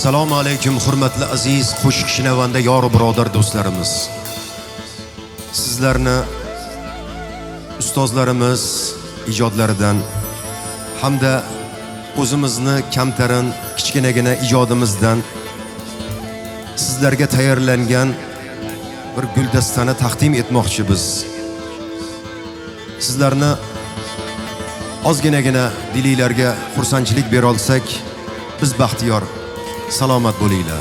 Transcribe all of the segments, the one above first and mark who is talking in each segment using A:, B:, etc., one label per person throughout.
A: Assalomu alaykum hurmatli aziz qo'shiq shinavanda yor birodar do'stlarimiz. Sizlarni ustozlarimiz ijodlaridan hamda o'zimizni kamtarin kichkinagina ijodimizdan sizlarga tayyorlangan bir guldastani taqdim etmoqchi biz. Sizlarni ozginagina dilinglarga xursandchilik bera olsak, biz baxtiyor, salomat bo'linglar.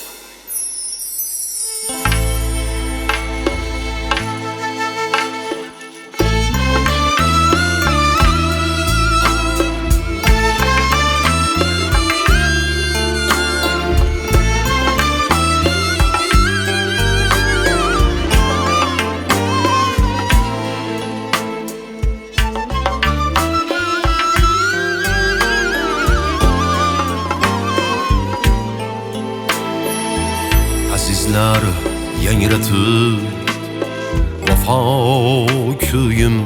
B: Azizlar yangratib vafo kuyim,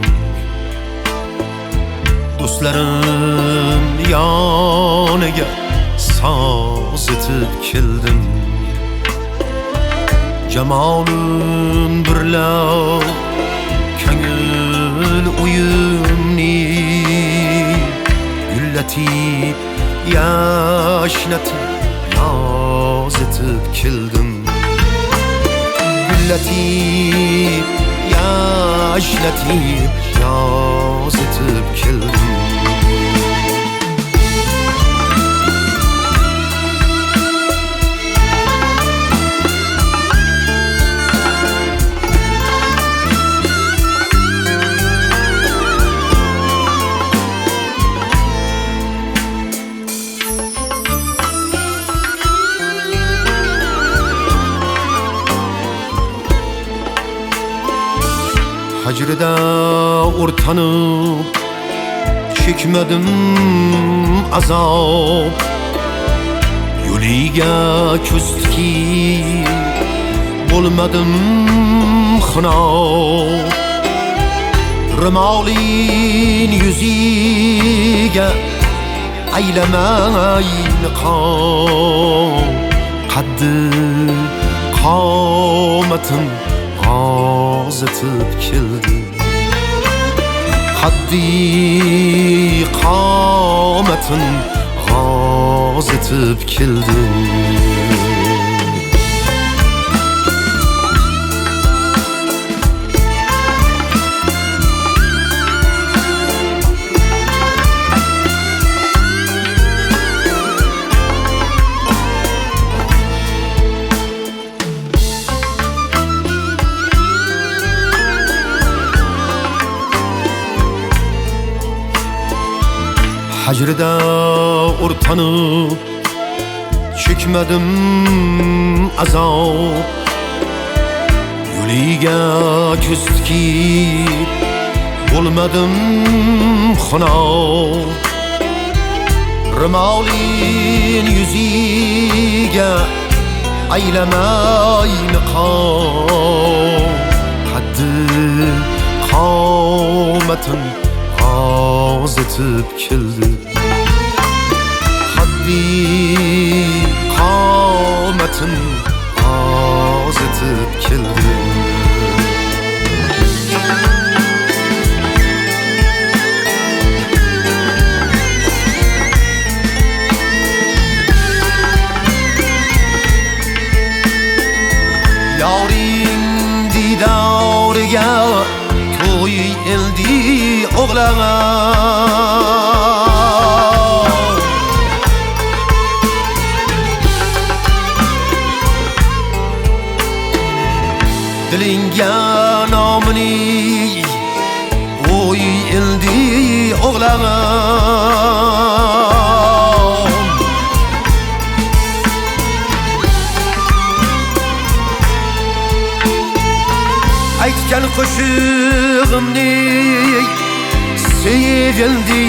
B: do'stlarim yoniga soz etib keldim. Jamolim birla ko'ngil o'yimni gullatib yashnatib yoz etib keldim. Gullatib yashnatib yoz etib keldim. Hacrida o'rtanib chekmadim azob, yo'liga ko'z tikib bo'lmadim xunob. Ro'molin yuziga aylamay niqob, qaddi qomatim g'oz etib keldi. Qaddi qomatim g'oz etib keldi. Hacrida o'rtanib chekmadim azob, yo'liga ko'z tikib bo'lmadim xunob. Ro'molin yuziga aylamay niqob, qaddi qomatim g'oz etib keldi. Qaddi qomatim g'oz etib keldi. Yoring didoriga to'y eldi o'g'lag'am. Dilingga nomini o'y eldi o'g'lag'am. Aytgan qo'shig'imni sevildi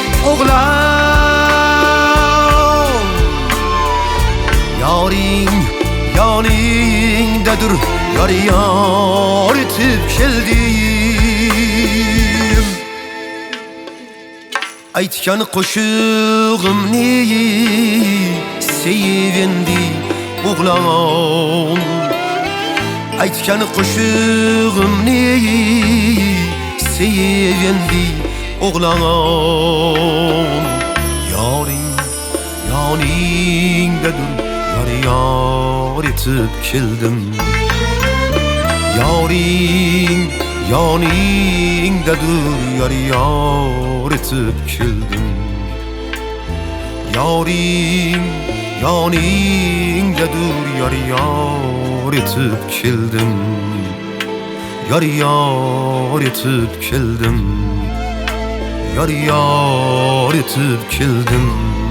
B: o'g'lam. Yoring yoningdadir, yor etib keldim. aytgan qo'shig'imni sevendi o'g'lon. Aytgan qo'shig'imni sevendi o'g'lon. Yoring yoningdadir, yar etib keldim. Yoring yoningdadir, yar etib keldim. Yoring yoningdadir, yar etib keldim. Yar etib keldim. Yar etib keldim.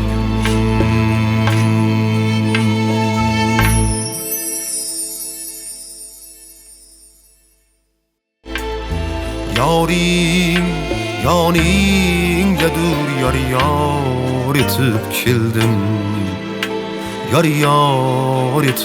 B: Yoring yoningdadir, yar etib keldim. Yar etib